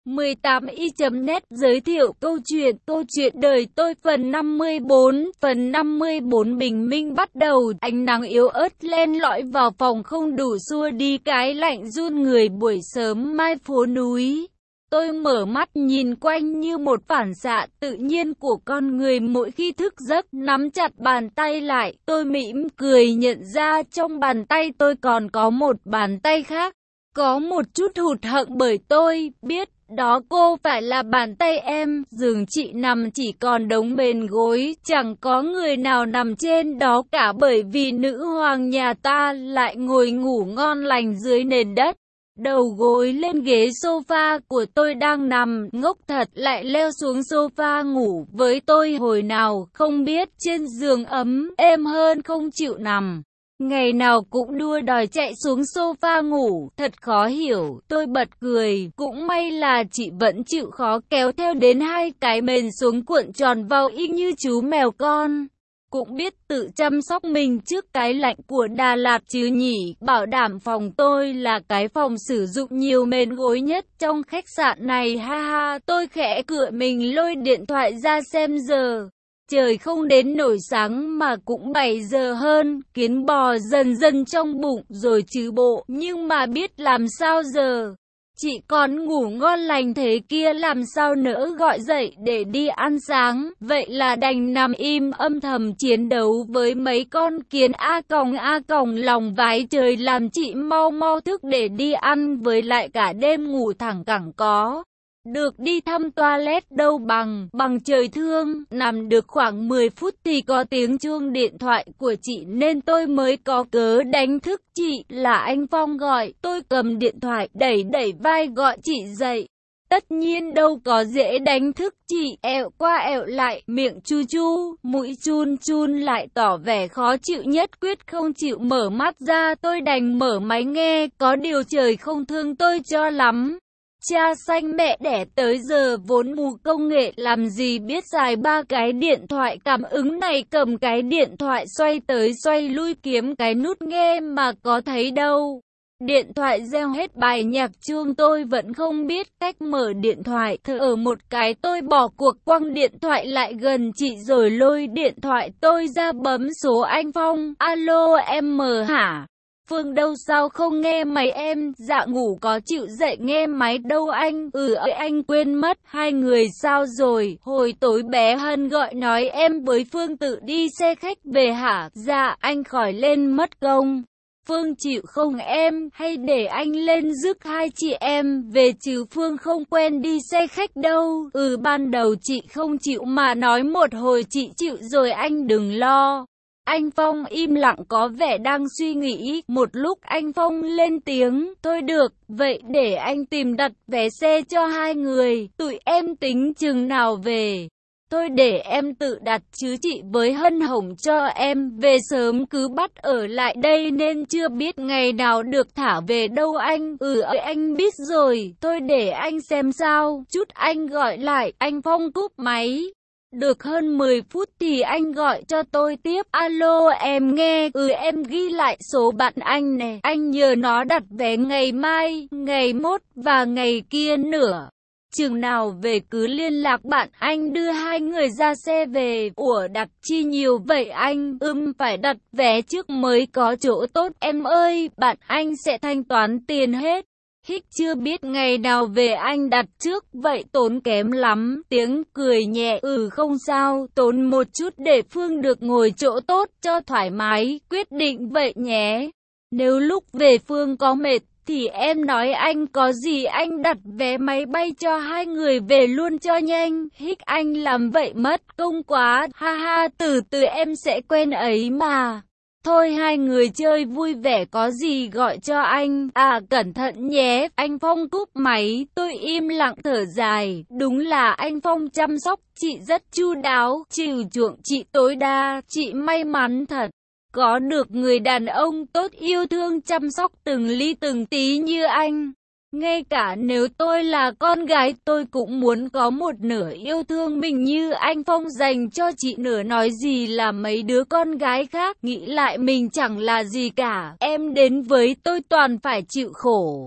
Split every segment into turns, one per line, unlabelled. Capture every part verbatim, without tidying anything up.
mười tám y chấm net giới thiệu câu chuyện câu chuyện đời tôi phần năm mươi bốn. Phần năm mươi bốn bình minh bắt đầu, ánh nắng yếu ớt len lỏi vào phòng không đủ xua đi cái lạnh run người buổi sớm mai phố núi. Tôi mở mắt nhìn quanh như một phản xạ tự nhiên của con người mỗi khi thức giấc, nắm chặt bàn tay lại, tôi mỉm cười nhận ra trong bàn tay tôi còn có một bàn tay khác. Có một chút hụt hẫng bởi tôi biết đó cô phải là bàn tay em. Giường chị nằm chỉ còn đống bền gối, chẳng có người nào nằm trên đó cả bởi vì nữ hoàng nhà ta lại ngồi ngủ ngon lành dưới nền đất. Đầu gối lên ghế sofa của tôi đang nằm, ngốc thật lại leo xuống sofa ngủ với tôi hồi nào không biết, trên giường ấm, êm hơn không chịu nằm. Ngày nào cũng đua đòi chạy xuống sofa ngủ, thật khó hiểu, tôi bật cười, cũng may là chị vẫn chịu khó kéo theo đến hai cái mền xuống cuộn tròn vào y như chú mèo con. Cũng biết tự chăm sóc mình trước cái lạnh của Đà Lạt chứ nhỉ, bảo đảm phòng tôi là cái phòng sử dụng nhiều mền gối nhất trong khách sạn này, ha ha, tôi khẽ cựa mình lôi điện thoại ra xem giờ. Trời không đến nổi sáng mà cũng bảy giờ hơn, kiến bò dần dần trong bụng rồi chứ bộ, nhưng mà biết làm sao giờ. Chị còn ngủ ngon lành thế kia làm sao nỡ gọi dậy để đi ăn sáng, vậy là đành nằm im âm thầm chiến đấu với mấy con kiến a còng a còng lòng vái trời làm chị mau mau thức để đi ăn, với lại cả đêm ngủ thẳng cẳng có. Được đi thăm toilet đâu bằng, bằng trời thương, nằm được khoảng mười phút thì có tiếng chuông điện thoại của chị nên tôi mới có cớ đánh thức chị, là anh Phong gọi, tôi cầm điện thoại đẩy đẩy vai gọi chị dậy. Tất nhiên đâu có dễ đánh thức chị, ẹo qua ẹo lại, miệng chu chu, mũi chun chun lại tỏ vẻ khó chịu nhất quyết không chịu mở mắt ra, tôi đành mở máy nghe, có điều trời không thương tôi cho lắm. Cha xanh mẹ đẻ tới giờ vốn mù công nghệ làm gì biết xài ba cái điện thoại cảm ứng này, cầm cái điện thoại xoay tới xoay lui kiếm cái nút nghe mà có thấy đâu. Điện thoại reo hết bài nhạc chuông tôi vẫn không biết cách mở điện thoại, thở ở một cái tôi bỏ cuộc quăng điện thoại lại gần chị rồi lôi điện thoại tôi ra bấm số anh Phong. Alo em mờ hả? Phương đâu sao không nghe máy em, dạ ngủ có chịu dậy nghe máy đâu anh, ừ anh quên mất, hai người sao rồi, hồi tối bé Hân gọi nói em với Phương tự đi xe khách về hả, dạ anh khỏi lên mất công. Phương chịu không em, hay để anh lên rước hai chị em về chứ Phương không quen đi xe khách đâu, ừ ban đầu chị không chịu mà nói một hồi chị chịu rồi anh đừng lo. Anh Phong im lặng có vẻ đang suy nghĩ, một lúc anh Phong lên tiếng, thôi được, vậy để anh tìm đặt vé xe cho hai người, tụi em tính chừng nào về. Thôi để em tự đặt chứ chị với Hân Hồng cho em về sớm cứ bắt ở lại đây nên chưa biết ngày nào được thả về đâu anh, ừ anh biết rồi, thôi để anh xem sao, chút anh gọi lại, anh Phong cúp máy. Được hơn mười phút thì anh gọi cho tôi tiếp, alo em nghe, ừ em ghi lại số bạn anh nè, anh nhờ nó đặt vé ngày mai, ngày mốt và ngày kia nữa. Chừng nào về cứ liên lạc bạn anh đưa hai người ra xe về. Ủa đặt chi nhiều vậy anh? Ừm phải đặt vé trước mới có chỗ tốt em ơi, bạn anh sẽ thanh toán tiền hết. Hích chưa biết ngày nào về anh đặt trước, vậy tốn kém lắm. Tiếng cười nhẹ, ừ không sao, tốn một chút để Phương được ngồi chỗ tốt cho thoải mái, quyết định vậy nhé. Nếu lúc về Phương có mệt, thì em nói anh có gì anh đặt vé máy bay cho hai người về luôn cho nhanh. Hích anh làm vậy mất công quá, ha ha từ từ em sẽ quen ấy mà. Thôi hai người chơi vui vẻ có gì gọi cho anh, à cẩn thận nhé. Anh Phong cúp máy, tôi im lặng thở dài, đúng là anh Phong chăm sóc chị rất chu đáo, chiều chuộng chị tối đa, chị may mắn thật. Có được người đàn ông tốt yêu thương chăm sóc từng ly từng tí như anh. Ngay cả nếu tôi là con gái tôi cũng muốn có một nửa yêu thương mình như anh Phong dành cho chị, nửa nói gì là mấy đứa con gái khác. Nghĩ lại mình chẳng là gì cả, em đến với tôi toàn phải chịu khổ.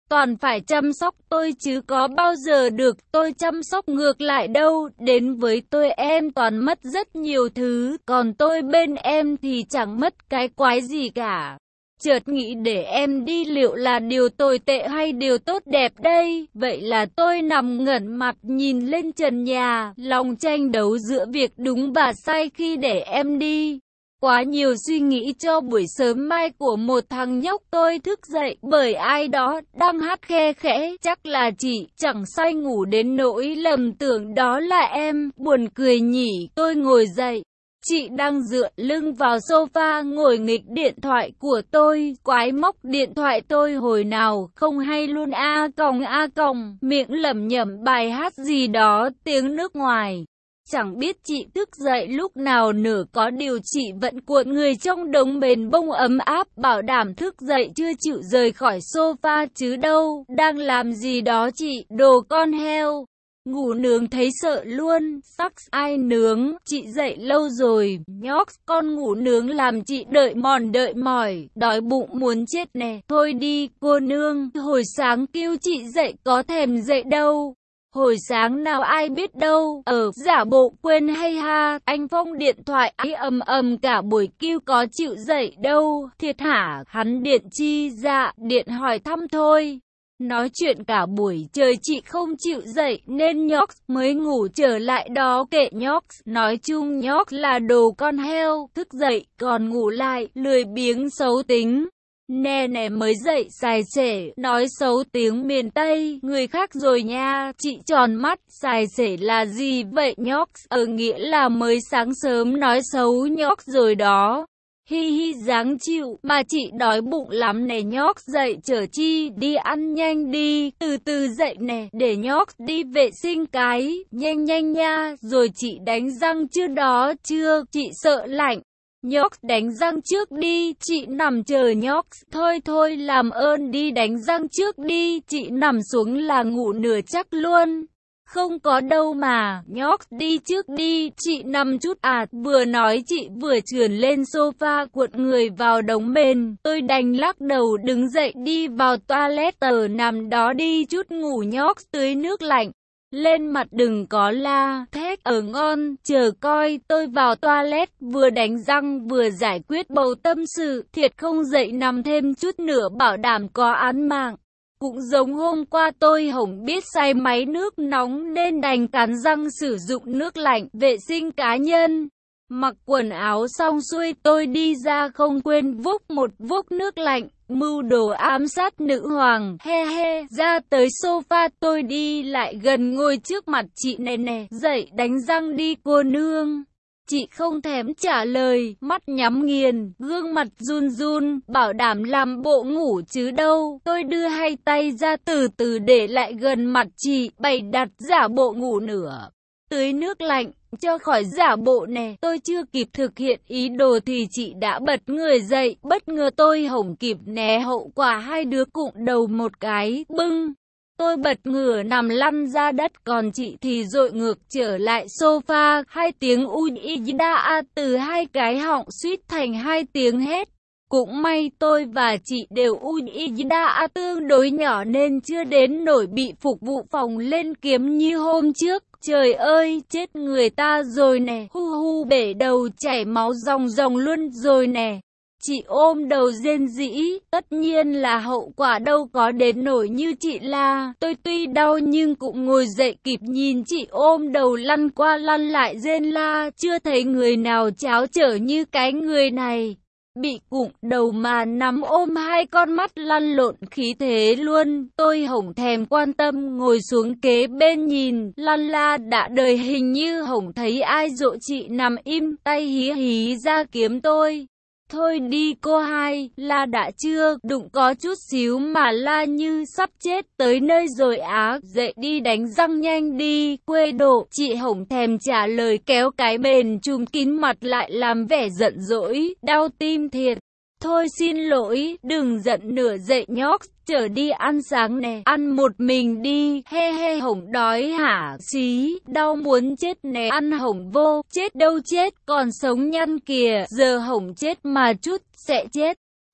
toàn phải chăm sóc tôi chứ có bao giờ được tôi chăm sóc ngược lại đâu. Đến với tôi em toàn mất rất nhiều thứ, còn tôi bên em thì chẳng mất cái quái gì cả. Chợt nghĩ để em đi liệu là điều tồi tệ hay điều tốt đẹp đây? Vậy là tôi nằm ngẩn mặt nhìn lên trần nhà, lòng tranh đấu giữa việc đúng và sai khi để em đi. Quá nhiều suy nghĩ cho buổi sớm mai của một thằng nhóc. Tôi thức dậy bởi ai đó đang hát khe khẽ, chắc là chị, chẳng say ngủ đến nỗi lầm tưởng đó là em, buồn cười nhỉ. Tôi ngồi dậy. Chị đang dựa lưng vào sofa ngồi nghịch điện thoại của tôi, quái móc điện thoại tôi hồi nào không hay luôn a còng a còng, miệng lẩm nhẩm bài hát gì đó tiếng nước ngoài. Chẳng biết chị thức dậy lúc nào nữa, có điều chị vẫn cuộn người trong đống mền bông ấm áp, bảo đảm thức dậy chưa chịu rời khỏi sofa chứ đâu. Đang làm gì đó chị, đồ con heo. Ngủ nướng thấy sợ luôn, sắc ai nướng, chị dậy lâu rồi, nhóc, con ngủ nướng làm chị đợi mòn đợi mỏi, đói bụng muốn chết nè, thôi đi, cô nương, hồi sáng kêu chị dậy có thèm dậy đâu. Hồi sáng nào ai biết đâu, ở giả bộ quên hay ha, anh Phong điện thoại ấy ầm ầm cả buổi kêu có chịu dậy đâu, thiệt hả, hắn điện chi dạ, điện hỏi thăm thôi. Nói chuyện cả buổi trời chị không chịu dậy nên nhóc mới ngủ trở lại đó, kệ nhóc, nói chung nhóc là đồ con heo, thức dậy còn ngủ lại, lười biếng xấu tính. Nè nè mới dậy xài xể, nói xấu tiếng miền Tây, người khác rồi nha, chị tròn mắt, xài xể là gì vậy nhóc, ở nghĩa là mới sáng sớm nói xấu nhóc rồi đó. Hi hi dáng chịu, mà chị đói bụng lắm nè nhóc, dậy chở chi, đi ăn nhanh đi, từ từ dậy nè, để nhóc đi vệ sinh cái, nhanh nhanh nha, rồi chị đánh răng chưa đó, chưa, chị sợ lạnh. Nhóc đánh răng trước đi, chị nằm chờ nhóc, thôi thôi làm ơn đi đánh răng trước đi, chị nằm xuống là ngủ nửa chắc luôn. Không có đâu mà, nhóc đi trước đi, chị nằm chút à, vừa nói chị vừa trườn lên sofa cuộn người vào đống mền, tôi đành lắc đầu đứng dậy đi vào toilet tờ nằm đó đi chút ngủ nhóc, tưới nước lạnh lên mặt đừng có la, thét ở ngon, chờ coi, tôi vào toilet, vừa đánh răng vừa giải quyết bầu tâm sự, thiệt không dậy nằm thêm chút nữa bảo đảm có án mạng. Cũng giống hôm qua tôi không biết xay máy nước nóng nên đành cắn răng sử dụng nước lạnh, vệ sinh cá nhân. Mặc quần áo xong xuôi tôi đi ra không quên vốc một vốc nước lạnh, mưu đồ ám sát nữ hoàng, he he, ra tới sofa tôi đi lại gần ngồi trước mặt chị nè nè, dậy đánh răng đi cô nương. Chị không thèm trả lời, mắt nhắm nghiền, gương mặt run run, bảo đảm làm bộ ngủ chứ đâu. Tôi đưa hai tay ra từ từ để lại gần mặt chị, bày đặt giả bộ ngủ nửa. Tưới nước lạnh, cho khỏi giả bộ nè, tôi chưa kịp thực hiện ý đồ thì chị đã bật người dậy, bất ngờ tôi hổng kịp né hậu quả hai đứa cụng đầu một cái, bưng. Tôi bật ngửa nằm lăn ra đất, còn chị thì dội ngược trở lại sofa, hai tiếng ui y đa từ hai cái họng suýt thành hai tiếng hét. Cũng may tôi và chị đều ui y đa tương đối nhỏ nên chưa đến nổi bị phục vụ phòng lên kiếm như hôm trước. Trời ơi, chết người ta rồi nè, hu hu bể đầu chảy máu ròng ròng luôn rồi nè. Chị ôm đầu rên rỉ, tất nhiên là hậu quả đâu có đến nổi như chị la. Tôi tuy đau nhưng cũng ngồi dậy kịp nhìn chị ôm đầu lăn qua lăn lại rên la, chưa thấy người nào cháo trở như cái người này. Bị cụng đầu mà nắm ôm hai con mắt lăn lộn khí thế luôn, tôi hổng thèm quan tâm ngồi xuống kế bên nhìn, lăn la đã đời hình như hổng thấy ai dỗ chị nằm im, tay hí hí ra kiếm tôi. Thôi đi cô hai, la đã chưa, đụng có chút xíu mà la như sắp chết tới nơi rồi á, dậy đi đánh răng nhanh đi, quê độ, chị hổng thèm trả lời kéo cái bền chùm kín mặt lại làm vẻ giận dỗi, đau tim thiệt. Thôi xin lỗi, đừng giận nữa dậy nhóc, chở đi ăn sáng nè, ăn một mình đi, he he hổng đói hả, xí, đau muốn chết nè, ăn hổng vô, chết đâu chết, còn sống nhăn kìa, giờ hổng chết mà chút, sẽ chết.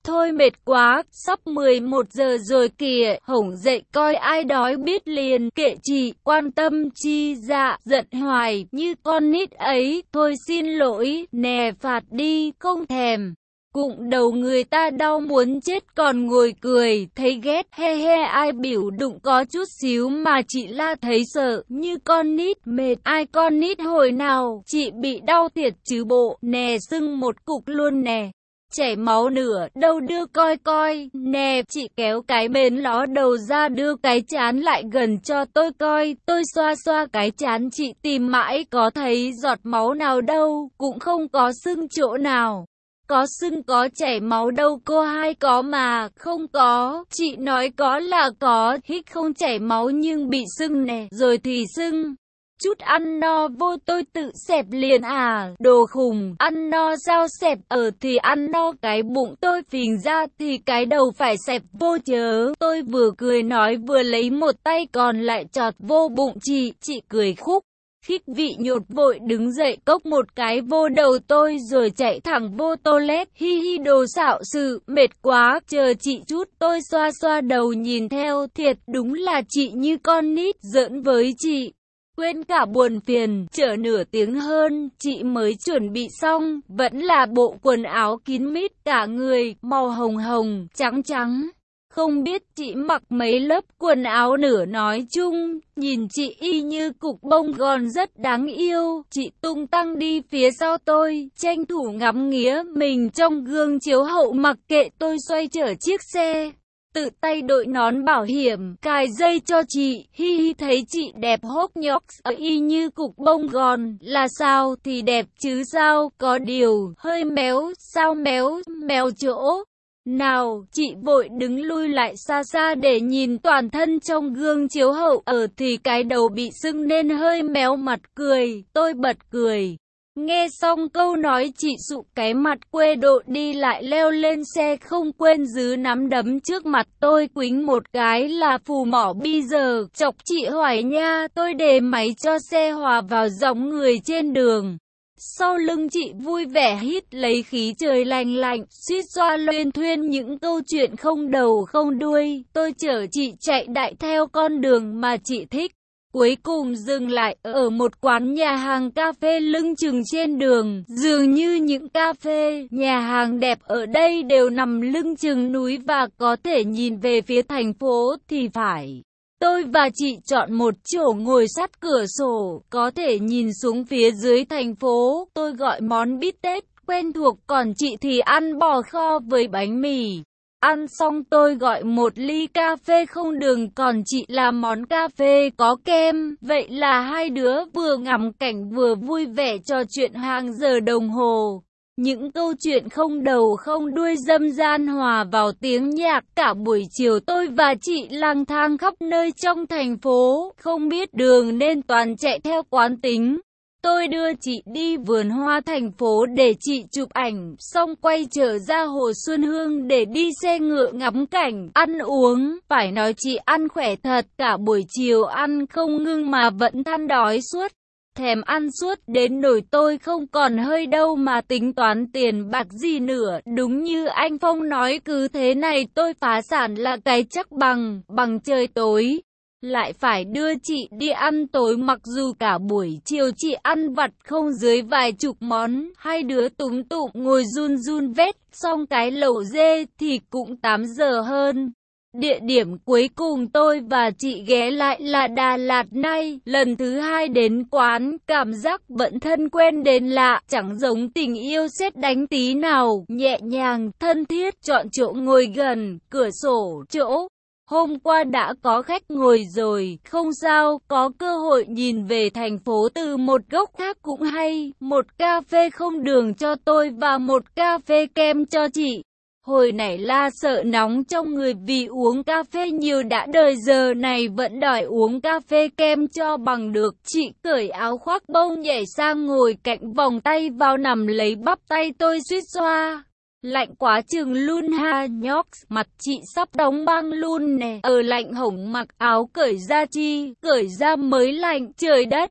Thôi mệt quá, sắp mười một giờ rồi kìa, hổng dậy coi ai đói biết liền, kệ chị, quan tâm chi dạ, giận hoài, như con nít ấy, thôi xin lỗi, nè phạt đi, không thèm. Cụng đầu người ta đau muốn chết còn ngồi cười, thấy ghét, he he ai biểu đụng có chút xíu mà chị la thấy sợ, như con nít, mệt, ai con nít hồi nào, chị bị đau thiệt chứ bộ, nè sưng một cục luôn nè. Chảy máu nửa, đâu đưa coi coi, nè, chị kéo cái bên ló đầu ra đưa cái chán lại gần cho tôi coi, tôi xoa xoa cái chán chị tìm mãi có thấy giọt máu nào đâu, cũng không có sưng chỗ nào. Có sưng có chảy máu đâu cô hai có mà, không có, chị nói có là có, hít không chảy máu nhưng bị sưng nè, rồi thì sưng. Chút ăn no vô tôi tự xẹp liền à, đồ khùng, ăn no sao xẹp, ở thì ăn no cái bụng tôi phình ra thì cái đầu phải xẹp vô chớ. Tôi vừa cười nói vừa lấy một tay còn lại chọt vô bụng chị, chị cười khúc. Khích vị nhột vội đứng dậy cốc một cái vô đầu tôi rồi chạy thẳng vô toilet, hi hi đồ xạo sự, mệt quá, chờ chị chút, tôi xoa xoa đầu nhìn theo, thiệt đúng là chị như con nít, giỡn với chị. Quên cả buồn phiền, chờ nửa tiếng hơn, chị mới chuẩn bị xong, vẫn là bộ quần áo kín mít cả người, màu hồng hồng, trắng trắng. Không biết chị mặc mấy lớp quần áo nửa nói chung, nhìn chị y như cục bông gòn rất đáng yêu, chị tung tăng đi phía sau tôi, tranh thủ ngắm nghía mình trong gương chiếu hậu mặc kệ tôi xoay chở chiếc xe. Tự tay đội nón bảo hiểm, cài dây cho chị, hi hi thấy chị đẹp hốc nhóc, y như cục bông gòn, là sao thì đẹp chứ sao, có điều, hơi méo, sao méo, méo chỗ. Nào, chị vội đứng lui lại xa xa để nhìn toàn thân trong gương chiếu hậu, ở thì cái đầu bị sưng nên hơi méo mặt cười, tôi bật cười. Nghe xong câu nói chị sụ cái mặt quê độ đi lại leo lên xe không quên giữ nắm đấm trước mặt tôi quýnh một cái là phù mỏ bi giờ, chọc chị hoài nha, tôi để máy cho xe hòa vào dòng người trên đường. Sau lưng chị vui vẻ hít lấy khí trời lành lạnh, suýt xoa luyên thuyên những câu chuyện không đầu không đuôi, tôi chở chị chạy đại theo con đường mà chị thích. Cuối cùng dừng lại ở một quán nhà hàng cà phê lưng chừng trên đường, dường như những cà phê, nhà hàng đẹp ở đây đều nằm lưng chừng núi và có thể nhìn về phía thành phố thì phải. Tôi và chị chọn một chỗ ngồi sát cửa sổ, có thể nhìn xuống phía dưới thành phố, tôi gọi món bít tết, quen thuộc, còn chị thì ăn bò kho với bánh mì. Ăn xong tôi gọi một ly cà phê không đường, còn chị làm món cà phê có kem. Vậy là hai đứa vừa ngắm cảnh vừa vui vẻ trò chuyện hàng giờ đồng hồ. Những câu chuyện không đầu không đuôi dâm gian hòa vào tiếng nhạc. Cả buổi chiều tôi và chị lang thang khắp nơi trong thành phố, không biết đường nên toàn chạy theo quán tính. Tôi đưa chị đi vườn hoa thành phố để chị chụp ảnh, xong quay trở ra Hồ Xuân Hương để đi xe ngựa ngắm cảnh, ăn uống. Phải nói chị ăn khỏe thật, cả buổi chiều ăn không ngưng mà vẫn than đói suốt. Thèm ăn suốt đến nỗi tôi không còn hơi đâu mà tính toán tiền bạc gì nữa. Đúng như anh Phong nói, cứ thế này tôi phá sản là cái chắc bằng, bằng trời tối. Lại phải đưa chị đi ăn tối, mặc dù cả buổi chiều chị ăn vặt không dưới vài chục món, hai đứa túm tụm ngồi run run vết, xong cái lẩu dê thì cũng tám giờ hơn. Địa điểm cuối cùng tôi và chị ghé lại là Đà Lạt nay, lần thứ hai đến quán, cảm giác vẫn thân quen đến lạ, chẳng giống tình yêu sét đánh tí nào, nhẹ nhàng, thân thiết, chọn chỗ ngồi gần, cửa sổ, chỗ. Hôm qua đã có khách ngồi rồi, không sao, có cơ hội nhìn về thành phố từ một góc khác cũng hay, một cà phê không đường cho tôi và một cà phê kem cho chị. Hồi nãy la sợ nóng trong người vì uống cà phê nhiều đã đời giờ này vẫn đòi uống cà phê kem cho bằng được. Chị cởi áo khoác bông nhảy sang ngồi cạnh vòng tay vào nằm lấy bắp tay tôi suýt xoa. Lạnh quá chừng luôn ha nhóc, mặt chị sắp đóng băng luôn nè, ở lạnh hổng mặc áo cởi ra chi, cởi ra mới lạnh, trời đất.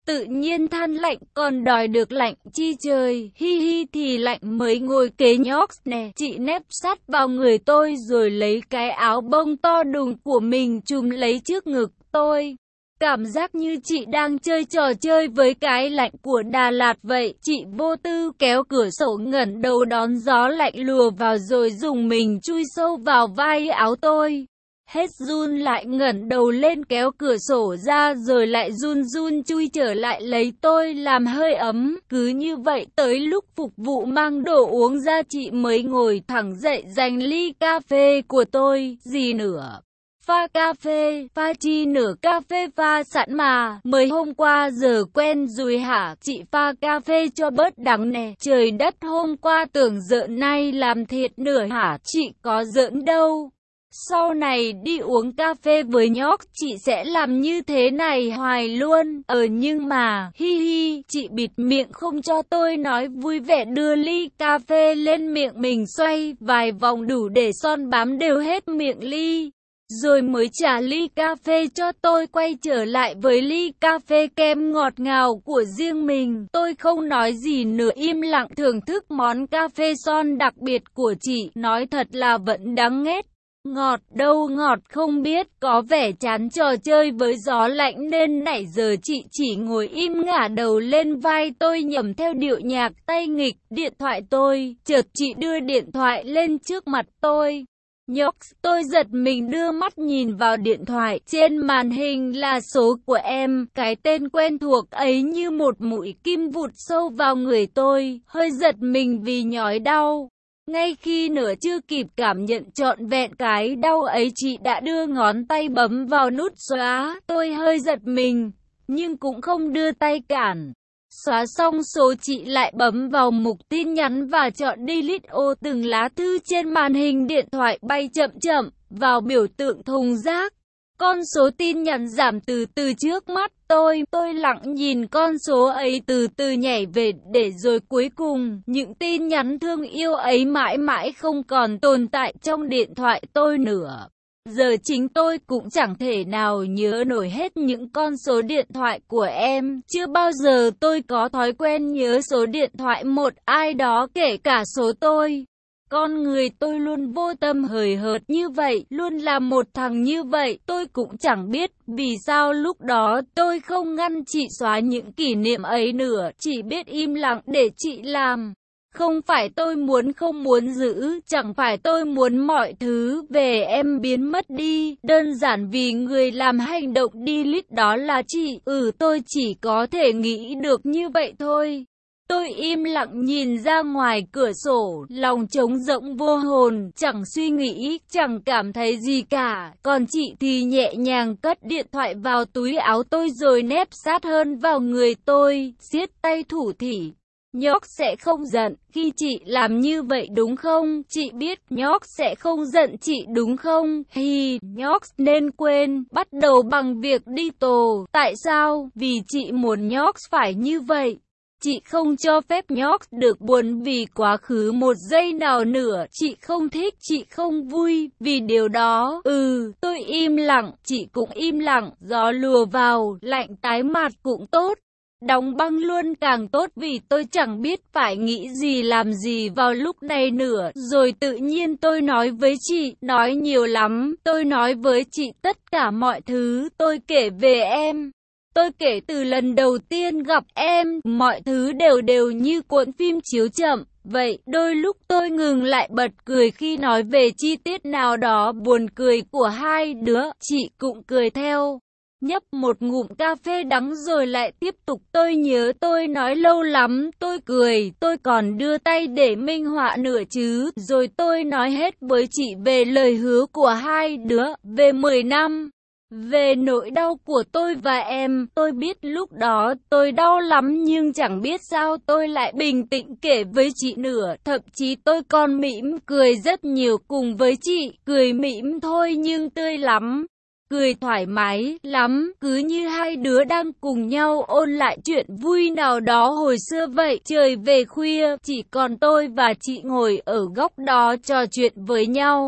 tự nhiên than lạnh, còn đòi được lạnh chi trời, hi hi thì lạnh mới ngồi kế nhóc nè. Chị nép sát vào người tôi rồi lấy cái áo bông to đùng của mình trùm lấy trước ngực tôi. Cảm giác như chị đang chơi trò chơi với cái lạnh của Đà Lạt vậy. Chị vô tư kéo cửa sổ ngẩng đầu đón gió lạnh lùa vào rồi dùng mình chui sâu vào vai áo tôi. Hết run lại ngẩng đầu lên kéo cửa sổ ra rồi lại run run chui trở lại lấy tôi làm hơi ấm. Cứ như vậy tới lúc phục vụ mang đồ uống ra chị mới ngồi thẳng dậy giành ly cà phê của tôi. Gì nữa? Pha cà phê, pha chi nửa cà phê pha sẵn mà, mới hôm qua giờ quen rồi hả, chị pha cà phê cho bớt đắng nè, trời đất hôm qua tưởng giỡn nay làm thiệt nửa hả, chị có giỡn đâu. Sau này đi uống cà phê với nhóc, chị sẽ làm như thế này hoài luôn, ờ nhưng mà, hi hi, chị bịt miệng không cho tôi nói vui vẻ đưa ly cà phê lên miệng mình xoay vài vòng đủ để son bám đều hết miệng ly. Rồi mới trả ly cà phê cho tôi quay trở lại với ly cà phê kem ngọt ngào của riêng mình. Tôi không nói gì nữa im lặng thưởng thức món cà phê son đặc biệt của chị. Nói thật là vẫn đáng ghét. Ngọt đâu ngọt không biết, có vẻ chán trò chơi với gió lạnh nên nãy giờ chị chỉ ngồi im ngả đầu lên vai tôi nhẩm theo điệu nhạc tay nghịch điện thoại tôi. Chợt chị đưa điện thoại lên trước mặt tôi. Nhóc, tôi giật mình đưa mắt nhìn vào điện thoại, trên màn hình là số của em, cái tên quen thuộc ấy như một mũi kim vụt sâu vào người tôi, hơi giật mình vì nhói đau. Ngay khi nửa chưa kịp cảm nhận trọn vẹn cái đau ấy chị đã đưa ngón tay bấm vào nút xóa, tôi hơi giật mình, nhưng cũng không đưa tay cản. Xóa xong số chị lại bấm vào mục tin nhắn và chọn delete ô từng lá thư trên màn hình điện thoại bay chậm chậm vào biểu tượng thùng rác. Con số tin nhắn giảm từ từ trước mắt tôi, tôi lặng nhìn con số ấy từ từ nhảy về để rồi cuối cùng những tin nhắn thương yêu ấy mãi mãi không còn tồn tại trong điện thoại tôi nữa. Giờ chính tôi cũng chẳng thể nào nhớ nổi hết những con số điện thoại của em. Chưa bao giờ tôi có thói quen nhớ số điện thoại một ai đó kể cả số tôi. Con người tôi luôn vô tâm hời hợt như vậy, luôn là một thằng như vậy. Tôi cũng chẳng biết vì sao lúc đó tôi không ngăn chị xóa những kỷ niệm ấy nữa, chỉ biết im lặng để chị làm. Không phải tôi muốn không muốn giữ, chẳng phải tôi muốn mọi thứ về em biến mất đi, đơn giản vì người làm hành động delete đó là chị. Ừ, tôi chỉ có thể nghĩ được như vậy thôi. Tôi im lặng nhìn ra ngoài cửa sổ, lòng trống rỗng vô hồn, chẳng suy nghĩ, chẳng cảm thấy gì cả. Còn chị thì nhẹ nhàng cất điện thoại vào túi áo tôi rồi nép sát hơn vào người tôi, siết tay thủ thỉ. Nhóc sẽ không giận khi chị làm như vậy đúng không? Chị biết nhóc sẽ không giận chị đúng không? Hi, nhóc nên quên, bắt đầu bằng việc đi tù. Tại sao? Vì chị muốn nhóc phải như vậy. Chị không cho phép nhóc được buồn vì quá khứ một giây nào nữa. Chị không thích, chị không vui vì điều đó. Ừ, tôi im lặng, chị cũng im lặng. Gió lùa vào, lạnh tái mặt cũng tốt. Đóng băng luôn càng tốt vì tôi chẳng biết phải nghĩ gì làm gì vào lúc này nữa. Rồi tự nhiên tôi nói với chị, nói nhiều lắm. Tôi nói với chị tất cả mọi thứ, tôi kể về em. Tôi kể từ lần đầu tiên gặp em, mọi thứ đều đều như cuộn phim chiếu chậm. Vậy, đôi lúc tôi ngừng lại bật cười khi nói về chi tiết nào đó buồn cười của hai đứa, chị cũng cười theo. Nhấp một ngụm cà phê đắng rồi lại tiếp tục tôi nhớ tôi nói lâu lắm, tôi cười, tôi còn đưa tay để minh họa nữa chứ, rồi tôi nói hết với chị về lời hứa của hai đứa, về mười năm, về nỗi đau của tôi và em. Tôi biết lúc đó tôi đau lắm nhưng chẳng biết sao tôi lại bình tĩnh kể với chị nữa, thậm chí tôi còn mỉm cười rất nhiều cùng với chị, cười mỉm thôi nhưng tươi lắm. Cười thoải mái lắm, cứ như hai đứa đang cùng nhau ôn lại chuyện vui nào đó hồi xưa vậy. Trời về khuya, chỉ còn tôi và chị ngồi ở góc đó trò chuyện với nhau.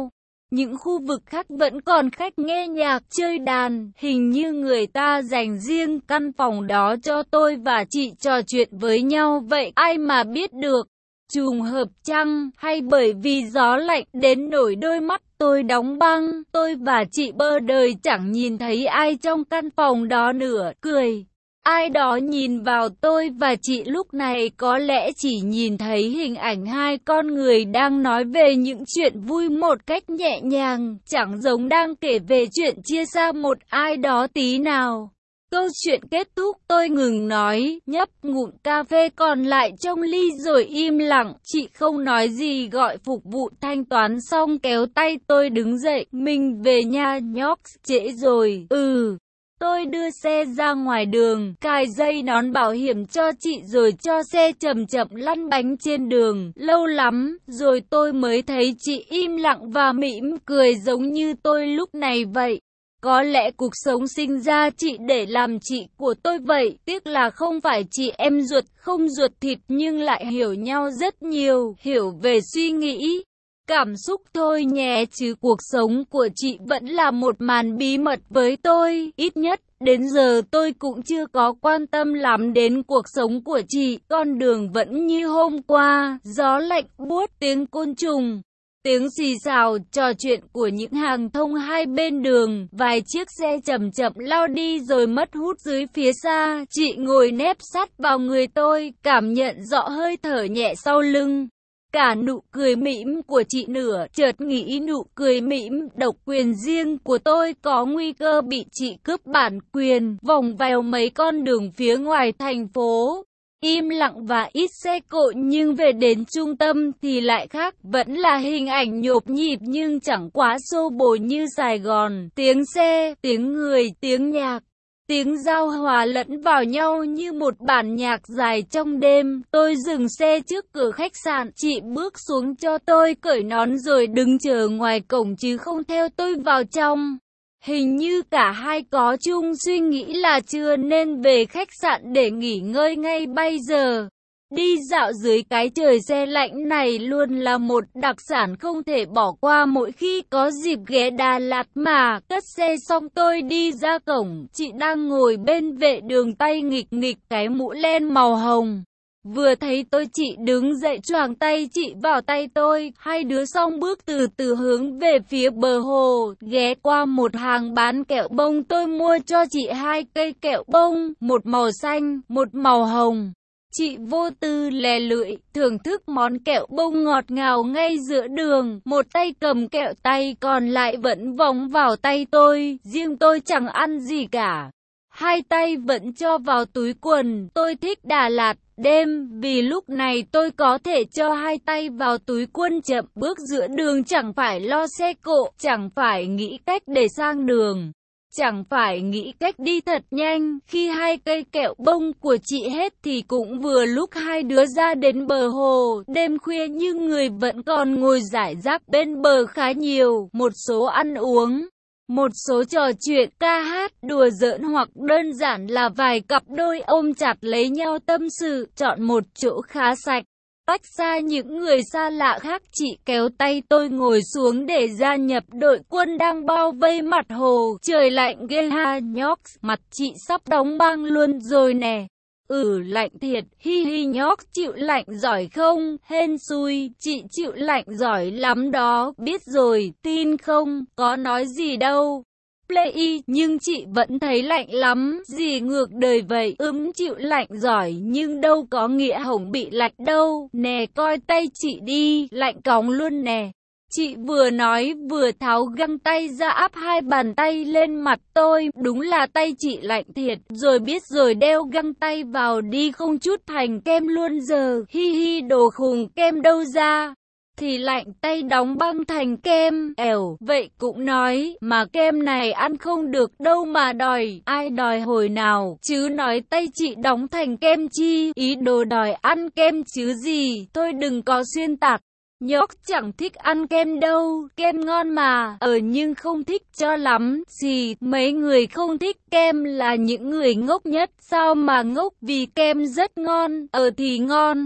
Những khu vực khác vẫn còn khách nghe nhạc, chơi đàn, hình như người ta dành riêng căn phòng đó cho tôi và chị trò chuyện với nhau vậy, ai mà biết được. Trùng hợp chăng, hay bởi vì gió lạnh đến nỗi đôi mắt tôi đóng băng, tôi và chị bơ đời chẳng nhìn thấy ai trong căn phòng đó nữa, cười. Ai đó nhìn vào tôi và chị lúc này có lẽ chỉ nhìn thấy hình ảnh hai con người đang nói về những chuyện vui một cách nhẹ nhàng, chẳng giống đang kể về chuyện chia xa một ai đó tí nào. Câu chuyện kết thúc, tôi ngừng nói, nhấp ngụm cà phê còn lại trong ly rồi im lặng. Chị không nói gì, gọi phục vụ thanh toán xong kéo tay tôi đứng dậy. Mình về nhà nhóc, trễ rồi. Ừ. Tôi đưa xe ra ngoài đường, cài dây nón bảo hiểm cho chị rồi cho xe chậm chậm lăn bánh trên đường. Lâu lắm rồi tôi mới thấy chị im lặng và mỉm cười giống như tôi lúc này vậy. Có lẽ cuộc sống sinh ra chị để làm chị của tôi vậy, tiếc là không phải chị em ruột, không ruột thịt nhưng lại hiểu nhau rất nhiều, hiểu về suy nghĩ, cảm xúc thôi nhé, chứ cuộc sống của chị vẫn là một màn bí mật với tôi, ít nhất đến giờ tôi cũng chưa có quan tâm lắm đến cuộc sống của chị, con đường vẫn như hôm qua, gió lạnh buốt, tiếng côn trùng. Tiếng xì xào, trò chuyện của những hàng thông hai bên đường, vài chiếc xe chậm chậm lao đi rồi mất hút dưới phía xa. Chị ngồi nép sát vào người tôi, cảm nhận rõ hơi thở nhẹ sau lưng. Cả nụ cười mỉm của chị nữa, chợt nghĩ nụ cười mỉm, độc quyền riêng của tôi có nguy cơ bị chị cướp bản quyền, vòng vèo mấy con đường phía ngoài thành phố. Im lặng và ít xe cộ nhưng về đến trung tâm thì lại khác, vẫn là hình ảnh nhộp nhịp nhưng chẳng quá xô bồ như Sài Gòn. Tiếng xe, tiếng người, tiếng nhạc, tiếng giao hòa lẫn vào nhau như một bản nhạc dài trong đêm. Tôi dừng xe trước cửa khách sạn, chị bước xuống cho tôi cởi nón rồi đứng chờ ngoài cổng chứ không theo tôi vào trong. Hình như cả hai có chung suy nghĩ là chưa nên về khách sạn để nghỉ ngơi ngay bây giờ. Đi dạo dưới cái trời se lạnh này luôn là một đặc sản không thể bỏ qua mỗi khi có dịp ghé Đà Lạt mà. Cất xe xong tôi đi ra cổng, chị đang ngồi bên vệ đường tay nghịch nghịch cái mũ len màu hồng. Vừa thấy tôi chị đứng dậy choàng tay chị vào tay tôi, hai đứa song bước từ từ hướng về phía bờ hồ, ghé qua một hàng bán kẹo bông tôi mua cho chị hai cây kẹo bông, một màu xanh, một màu hồng. Chị vô tư lè lưỡi, thưởng thức món kẹo bông ngọt ngào ngay giữa đường, một tay cầm kẹo tay còn lại vẫn vòng vào tay tôi, riêng tôi chẳng ăn gì cả. Hai tay vẫn cho vào túi quần, tôi thích Đà Lạt đêm, vì lúc này tôi có thể cho hai tay vào túi quần chậm bước giữa đường, chẳng phải lo xe cộ, chẳng phải nghĩ cách để sang đường, chẳng phải nghĩ cách đi thật nhanh. Khi hai cây kẹo bông của chị hết thì cũng vừa lúc hai đứa ra đến bờ hồ. Đêm khuya nhưng người vẫn còn ngồi rải rác bên bờ khá nhiều, một số ăn uống, một số trò chuyện, ca hát, đùa giỡn hoặc đơn giản là vài cặp đôi ôm chặt lấy nhau tâm sự, chọn một chỗ khá sạch, tách xa những người xa lạ khác. Chị kéo tay tôi ngồi xuống để gia nhập đội quân đang bao vây mặt hồ. Trời lạnh ghê ha nhóc, mặt chị sắp đóng băng luôn rồi nè. Ừ lạnh thiệt, hi hi nhóc chịu lạnh giỏi không? Hên xui, chị chịu lạnh giỏi lắm đó, biết rồi, tin không, có nói gì đâu. Play, nhưng chị vẫn thấy lạnh lắm, gì ngược đời vậy, ưm chịu lạnh giỏi nhưng đâu có nghĩa hổng bị lạnh đâu, nè coi tay chị đi, lạnh cóng luôn nè. Chị vừa nói vừa tháo găng tay ra áp hai bàn tay lên mặt tôi, đúng là tay chị lạnh thiệt, rồi biết rồi đeo găng tay vào đi không chút thành kem luôn giờ, hi hi đồ khùng kem đâu ra. Thì lạnh tay đóng băng thành kem, ẻo, vậy cũng nói, mà kem này ăn không được đâu mà đòi, ai đòi hồi nào, chứ nói tay chị đóng thành kem chi, ý đồ đòi ăn kem chứ gì, thôi đừng có xuyên tạc. Nhóc chẳng thích ăn kem đâu, kem ngon mà, ờ nhưng không thích cho lắm, gì, mấy người không thích kem là những người ngốc nhất, sao mà ngốc, vì kem rất ngon, ờ thì ngon.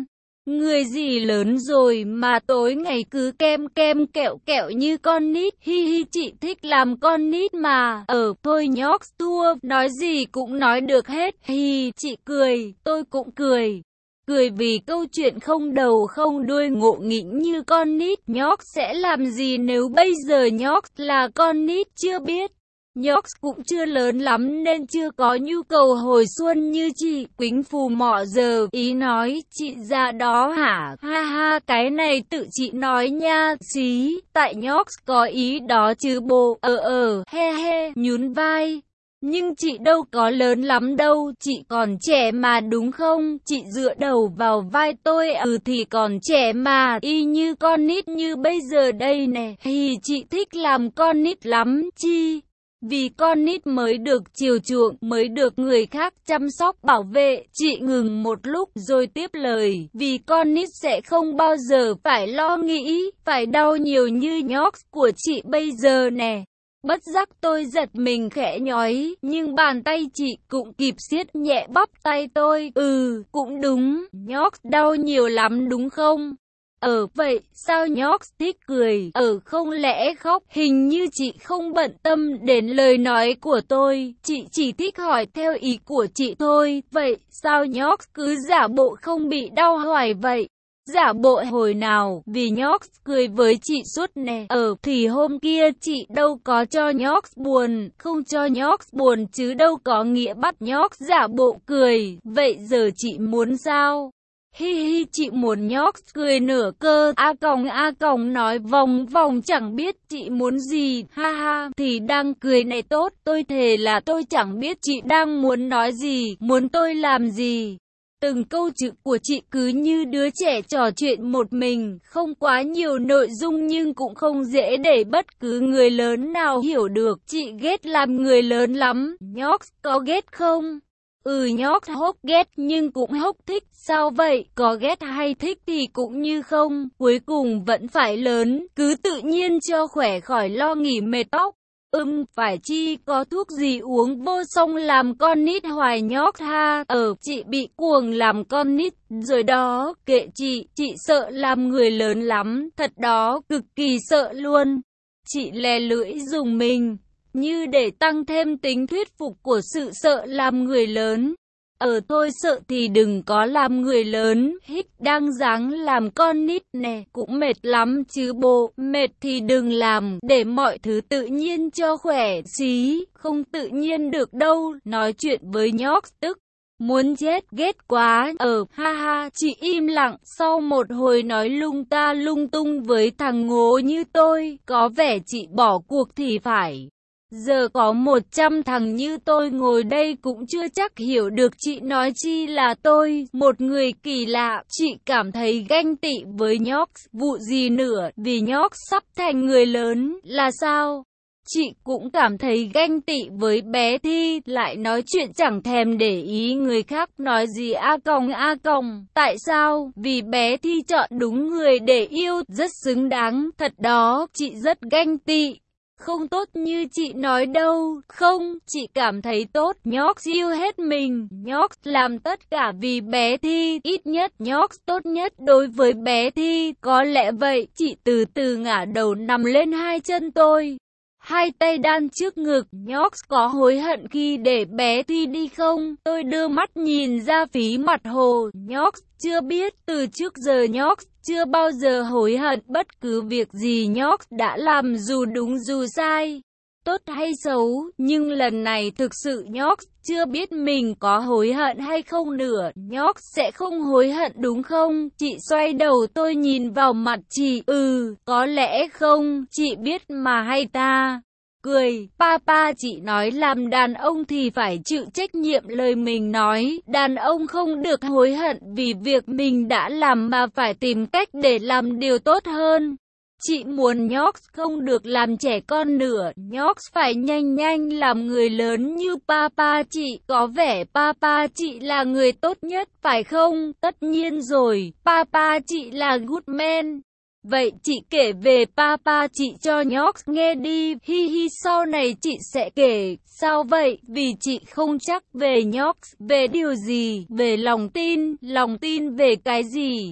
Người gì lớn rồi mà tối ngày cứ kem kem kẹo kẹo như con nít, hi hi chị thích làm con nít mà, ờ thôi nhóc thua, nói gì cũng nói được hết, hi chị cười, tôi cũng cười. Cười vì câu chuyện không đầu không đuôi ngộ nghĩnh như con nít, nhóc sẽ làm gì nếu bây giờ nhóc là con nít chưa biết. Nhóc cũng chưa lớn lắm nên chưa có nhu cầu hồi xuân như chị, quýnh phù mọ giờ, ý nói, chị già đó hả, ha ha, cái này tự chị nói nha, xí, tại nhóc có ý đó chứ bộ, ờ ờ, he he, nhún vai. Nhưng chị đâu có lớn lắm đâu, chị còn trẻ mà đúng không? Chị dựa đầu vào vai tôi, ừ thì còn trẻ mà, y như con nít như bây giờ đây nè, thì chị thích làm con nít lắm, chi? Vì con nít mới được chiều chuộng, mới được người khác chăm sóc bảo vệ. Chị ngừng một lúc rồi tiếp lời, vì con nít sẽ không bao giờ phải lo nghĩ, phải đau nhiều như nhóc của chị bây giờ nè. Bất giác tôi giật mình khẽ nhói, nhưng bàn tay chị cũng kịp siết nhẹ bắp tay tôi. Ừ, cũng đúng, nhóc đau nhiều lắm đúng không? Ờ, vậy, sao nhóc thích cười? Ờ, không lẽ khóc? Hình như chị không bận tâm đến lời nói của tôi, chị chỉ thích hỏi theo ý của chị thôi. Vậy, sao nhóc cứ giả bộ không bị đau hoài vậy? Giả bộ hồi nào, vì nhóc cười với chị suốt nè. Ờ, thì hôm kia chị đâu có cho nhóc buồn, không cho nhóc buồn chứ đâu có nghĩa bắt nhóc giả bộ cười. Vậy giờ chị muốn sao? Hi hi, chị muốn nhóc cười nửa cơ. A còng A còng nói vòng vòng chẳng biết chị muốn gì. Ha ha, thì đang cười này tốt. Tôi thề là tôi chẳng biết chị đang muốn nói gì, muốn tôi làm gì. Từng câu chữ của chị cứ như đứa trẻ trò chuyện một mình, không quá nhiều nội dung nhưng cũng không dễ để bất cứ người lớn nào hiểu được. Chị ghét làm người lớn lắm, nhóc có ghét không? Ừ nhóc hốc ghét nhưng cũng hốc thích, sao vậy? Có ghét hay thích thì cũng như không, cuối cùng vẫn phải lớn, cứ tự nhiên cho khỏe khỏi lo nghỉ mệt tóc. Ừm, phải chi, có thuốc gì uống vô xong làm con nít hoài nhóc ha. Ờ, chị bị cuồng làm con nít rồi đó, kệ chị, chị sợ làm người lớn lắm, thật đó, cực kỳ sợ luôn. Chị lè lưỡi dùng mình, như để tăng thêm tính thuyết phục của sự sợ làm người lớn. Ờ thôi sợ thì đừng có làm người lớn, hít đang dáng làm con nít nè, cũng mệt lắm chứ bộ, mệt thì đừng làm, để mọi thứ tự nhiên cho khỏe, xí, không tự nhiên được đâu, nói chuyện với nhóc tức. Muốn chết, ghét quá, ờ, ha ha, chị im lặng, sau một hồi nói lung ta lung tung với thằng ngố như tôi, có vẻ chị bỏ cuộc thì phải. Giờ có một trăm thằng như tôi ngồi đây cũng chưa chắc hiểu được chị nói chi là tôi, một người kỳ lạ, chị cảm thấy ganh tị với nhóc, vụ gì nữa, vì nhóc sắp thành người lớn, là sao? Chị cũng cảm thấy ganh tị với bé Thi, lại nói chuyện chẳng thèm để ý người khác nói gì a còng a còng. Tại sao? Vì bé Thi chọn đúng người để yêu, rất xứng đáng, thật đó, chị rất ganh tị. Không tốt như chị nói đâu, không, chị cảm thấy tốt, nhóc yêu hết mình, nhóc làm tất cả vì bé Thi, ít nhất nhóc tốt nhất đối với bé Thi, có lẽ vậy, chị từ từ ngả đầu nằm lên hai chân tôi. Hai tay đan trước ngực, nhóc có hối hận khi để bé Thi đi không? Tôi đưa mắt nhìn ra phí mặt hồ, nhóc chưa biết, từ trước giờ nhóc chưa bao giờ hối hận bất cứ việc gì nhóc đã làm dù đúng dù sai, tốt hay xấu, nhưng lần này thực sự nhóc chưa biết mình có hối hận hay không nữa, nhóc sẽ không hối hận đúng không? Chị xoay đầu tôi nhìn vào mặt chị, ừ, có lẽ không, chị biết mà hay ta. Cười, papa chị nói làm đàn ông thì phải chịu trách nhiệm lời mình nói, đàn ông không được hối hận vì việc mình đã làm mà phải tìm cách để làm điều tốt hơn. Chị muốn nhóc không được làm trẻ con nữa, nhóc phải nhanh nhanh làm người lớn như papa chị, có vẻ papa chị là người tốt nhất phải không? Tất nhiên rồi, papa chị là good man. Vậy chị kể về papa chị cho nhóc nghe đi, hi hi sau này chị sẽ kể, sao vậy? Vì chị không chắc về nhóc, về điều gì, về lòng tin, lòng tin về cái gì?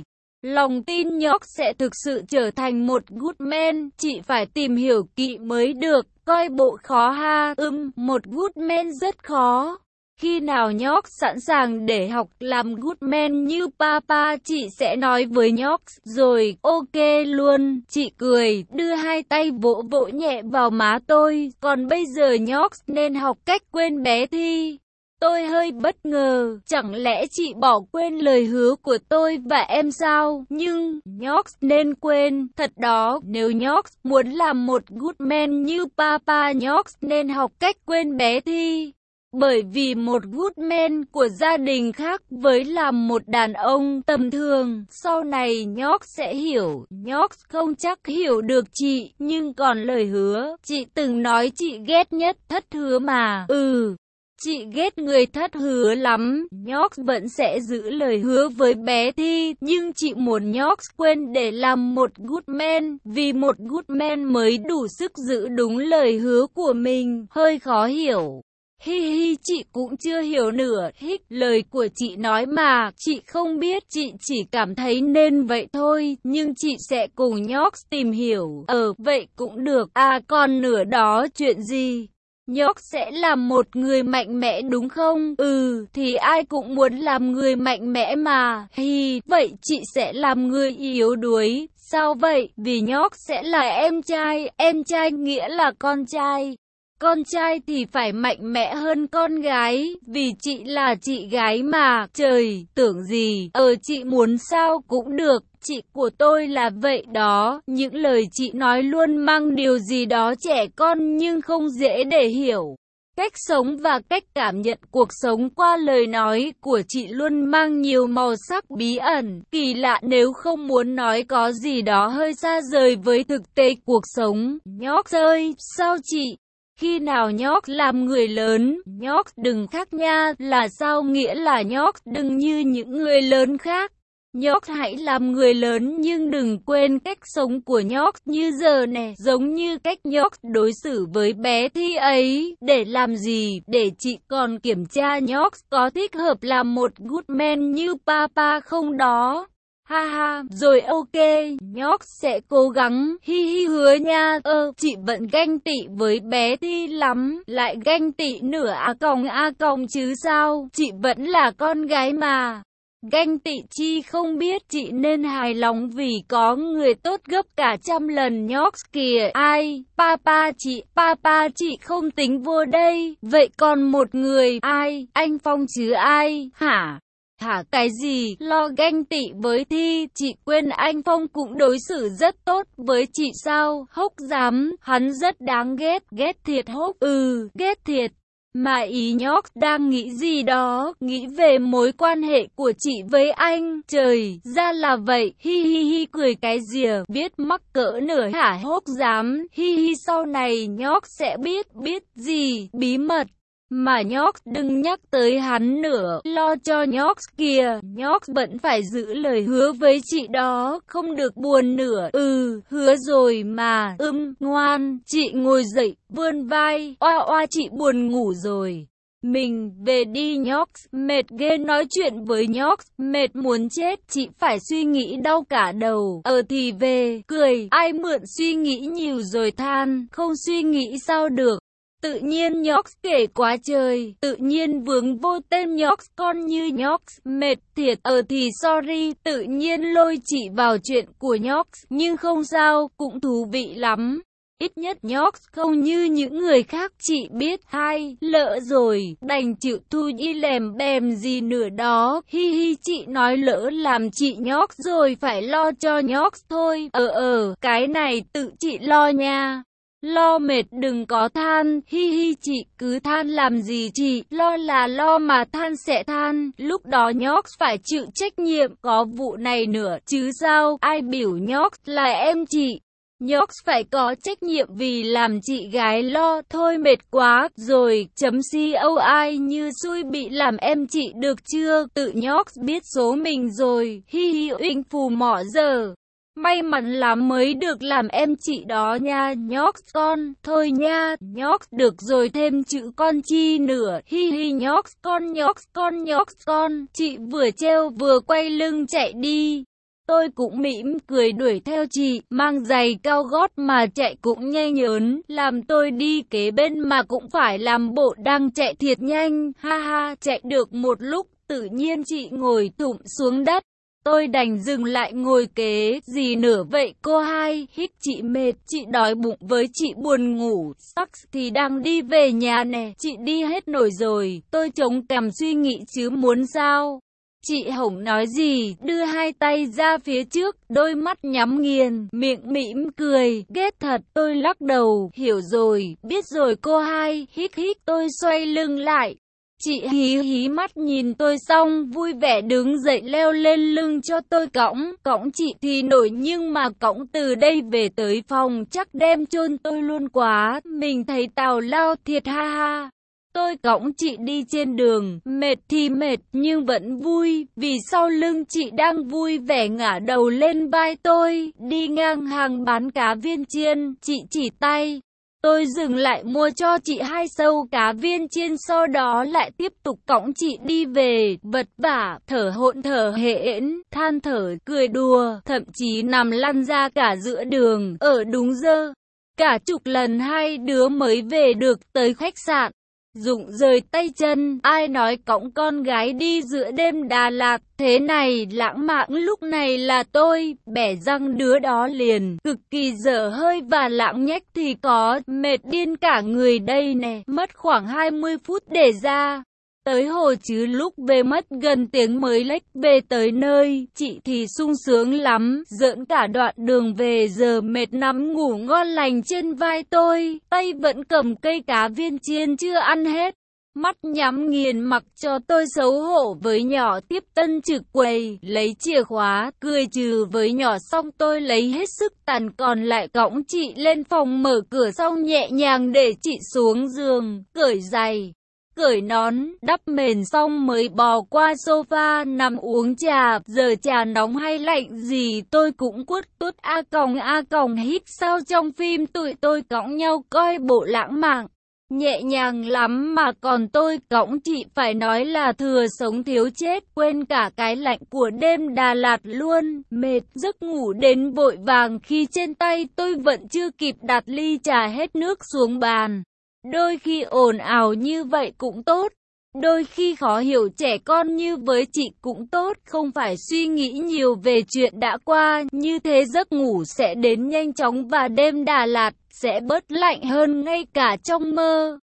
Lòng tin nhóc sẽ thực sự trở thành một good man, chị phải tìm hiểu kỹ mới được, coi bộ khó ha, ưm, một good man rất khó. Khi nào nhóc sẵn sàng để học làm good man như papa chị sẽ nói với nhóc, rồi, ok luôn, chị cười, đưa hai tay vỗ vỗ nhẹ vào má tôi, còn bây giờ nhóc nên học cách quên bé Thi. Tôi hơi bất ngờ, chẳng lẽ chị bỏ quên lời hứa của tôi và em sao? Nhưng, nhóc nên quên, thật đó, nếu nhóc muốn làm một good man như papa nhóc nên học cách quên bé Thi. Bởi vì một good man của gia đình khác với làm một đàn ông tầm thường, sau này nhóc sẽ hiểu, nhóc không chắc hiểu được chị, nhưng còn lời hứa, chị từng nói chị ghét nhất thất hứa mà, ừ. Chị ghét người thất hứa lắm, nhóc vẫn sẽ giữ lời hứa với bé Thi, nhưng chị muốn nhóc quên để làm một good man, vì một good man mới đủ sức giữ đúng lời hứa của mình, hơi khó hiểu. Hi hi, chị cũng chưa hiểu nửa hích lời của chị nói mà, chị không biết, chị chỉ cảm thấy nên vậy thôi, nhưng chị sẽ cùng nhóc tìm hiểu, ờ, vậy cũng được, à còn nửa đó chuyện gì? Nhóc sẽ làm một người mạnh mẽ đúng không? Ừ, thì ai cũng muốn làm người mạnh mẽ mà. Hi, vậy chị sẽ làm người yếu đuối. Sao vậy? Vì nhóc sẽ là em trai, em trai nghĩa là con trai. Con trai thì phải mạnh mẽ hơn con gái, vì chị là chị gái mà. Trời, tưởng gì, ờ chị muốn sao cũng được. Chị của tôi là vậy đó, những lời chị nói luôn mang điều gì đó trẻ con nhưng không dễ để hiểu. Cách sống và cách cảm nhận cuộc sống qua lời nói của chị luôn mang nhiều màu sắc bí ẩn, kỳ lạ nếu không muốn nói có gì đó hơi xa rời với thực tế cuộc sống. Nhóc ơi, sao chị? Khi nào nhóc làm người lớn, nhóc đừng khác nha, là sao nghĩa là nhóc đừng như những người lớn khác. Nhóc hãy làm người lớn nhưng đừng quên cách sống của nhóc như giờ nè, giống như cách nhóc đối xử với bé Thi ấy. Để làm gì? Để chị còn kiểm tra nhóc có thích hợp làm một good man như papa không đó. Ha ha, rồi ok, nhóc sẽ cố gắng, hi hi hứa nha. Ơ, chị vẫn ganh tị với bé Thi lắm, lại ganh tị nửa a còng a còng chứ sao, chị vẫn là con gái mà. Ganh tị chi không biết, chị nên hài lòng vì có người tốt gấp cả trăm lần nhóc kìa. Ai? Papa chị, papa chị không tính vô đây, vậy còn một người, ai? Anh Phong chứ ai? Hả? Hả cái gì? Lo ganh tị với Thi, chị quên anh Phong cũng đối xử rất tốt với chị sao? Hốc dám, hắn rất đáng ghét, ghét thiệt Hốc, ừ, ghét thiệt. Mà ý nhóc đang nghĩ gì đó, nghĩ về mối quan hệ của chị với anh. Trời, ra là vậy, hi hi hi cười cái rìa, biết mắc cỡ nửa hả Hốc dám, hi hi sau này nhóc sẽ biết, biết gì, bí mật. Mà nhóc đừng nhắc tới hắn nữa, lo cho nhóc kìa, nhóc vẫn phải giữ lời hứa với chị đó, không được buồn nữa. Ừ, hứa rồi mà, ưm, ngoan, chị ngồi dậy, vươn vai, oa oa chị buồn ngủ rồi. Mình về đi nhóc, mệt ghê nói chuyện với nhóc, mệt muốn chết, chị phải suy nghĩ đau cả đầu. Ờ thì về, cười, ai mượn suy nghĩ nhiều rồi than, không suy nghĩ sao được. Tự nhiên nhóc kể quá trời, tự nhiên vướng vô tên nhóc con như nhóc, mệt thiệt. Ờ thì sorry, tự nhiên lôi chị vào chuyện của nhóc, nhưng không sao, cũng thú vị lắm. Ít nhất nhóc không như những người khác chị biết. Hai, lỡ rồi, đành chịu thu y lèm bèm gì nữa đó. Hi hi chị nói lỡ làm chị nhóc rồi phải lo cho nhóc thôi. Ờ ờ, cái này tự chị lo nha. Lo mệt đừng có than, hi hi chị cứ than làm gì chị, lo là lo mà than sẽ than, lúc đó nhóc phải chịu trách nhiệm, có vụ này nữa, chứ sao, ai biểu nhóc là em chị. Nhóc phải có trách nhiệm vì làm chị gái lo, thôi mệt quá, rồi, chấm coi như xui bị làm em chị được chưa, tự nhóc biết số mình rồi, hi hi uỳnh phù mỏ giờ. May mắn lắm mới được làm em chị đó nha nhóc con, thôi nha, nhóc được rồi thêm chữ con chi nữa, hi hi nhóc con nhóc con nhóc con, chị vừa treo vừa quay lưng chạy đi. Tôi cũng mỉm cười đuổi theo chị, mang giày cao gót mà chạy cũng nhanh nhớn, làm tôi đi kế bên mà cũng phải làm bộ đang chạy thiệt nhanh, ha ha, chạy được một lúc, tự nhiên chị ngồi thụm xuống đất. Tôi đành dừng lại ngồi kế, gì nữa vậy cô hai, hít chị mệt, chị đói bụng với chị buồn ngủ, sắc thì đang đi về nhà nè, chị đi hết nổi rồi, tôi chống cằm suy nghĩ chứ muốn sao. Chị Hồng nói gì, đưa hai tay ra phía trước, đôi mắt nhắm nghiền, miệng mỉm cười, ghét thật, tôi lắc đầu, hiểu rồi, biết rồi cô hai, hít hít, tôi xoay lưng lại. Chị hí hí mắt nhìn tôi xong, vui vẻ đứng dậy leo lên lưng cho tôi cõng, cõng chị thì nổi nhưng mà cõng từ đây về tới phòng chắc đem chôn tôi luôn quá, mình thấy tào lao thiệt ha ha. Tôi cõng chị đi trên đường, mệt thì mệt nhưng vẫn vui, vì sau lưng chị đang vui vẻ ngả đầu lên vai tôi, đi ngang hàng bán cá viên chiên, chị chỉ tay. Tôi dừng lại mua cho chị hai sâu cá viên chiên, sau đó lại tiếp tục cõng chị đi về, vật vả, thở hổn thở hển, than thở, cười đùa, thậm chí nằm lăn ra cả giữa đường, ở đúng giờ. Cả chục lần hai đứa mới về được tới khách sạn. Dụng rời tay chân, ai nói cõng con gái đi giữa đêm Đà Lạt, thế này lãng mạn lúc này là tôi, bẻ răng đứa đó liền, cực kỳ dở hơi và lãng nhách thì có, mệt điên cả người đây nè, mất khoảng hai mươi phút để ra. Tới hồ chứ lúc về mất gần tiếng mới lách về tới nơi, chị thì sung sướng lắm, giỡn cả đoạn đường về giờ mệt nằm ngủ ngon lành trên vai tôi, tay vẫn cầm cây cá viên chiên chưa ăn hết. Mắt nhắm nghiền mặc cho tôi xấu hổ với nhỏ tiếp tân trực quầy, lấy chìa khóa, cười trừ với nhỏ xong tôi lấy hết sức tàn còn lại cõng chị lên phòng mở cửa xong nhẹ nhàng để chị xuống giường, cởi giày. Cởi nón, đắp mền xong mới bò qua sofa nằm uống trà, giờ trà nóng hay lạnh gì tôi cũng quất tút a còng a còng hít sao trong phim tụi tôi cõng nhau coi bộ lãng mạn. Nhẹ nhàng lắm mà còn tôi cõng chị phải nói là thừa sống thiếu chết, quên cả cái lạnh của đêm Đà Lạt luôn, mệt giấc ngủ đến vội vàng khi trên tay tôi vẫn chưa kịp đặt ly trà hết nước xuống bàn. Đôi khi ồn ào như vậy cũng tốt, đôi khi khó hiểu trẻ con như với chị cũng tốt, không phải suy nghĩ nhiều về chuyện đã qua, như thế giấc ngủ sẽ đến nhanh chóng và đêm Đà Lạt sẽ bớt lạnh hơn ngay cả trong mơ.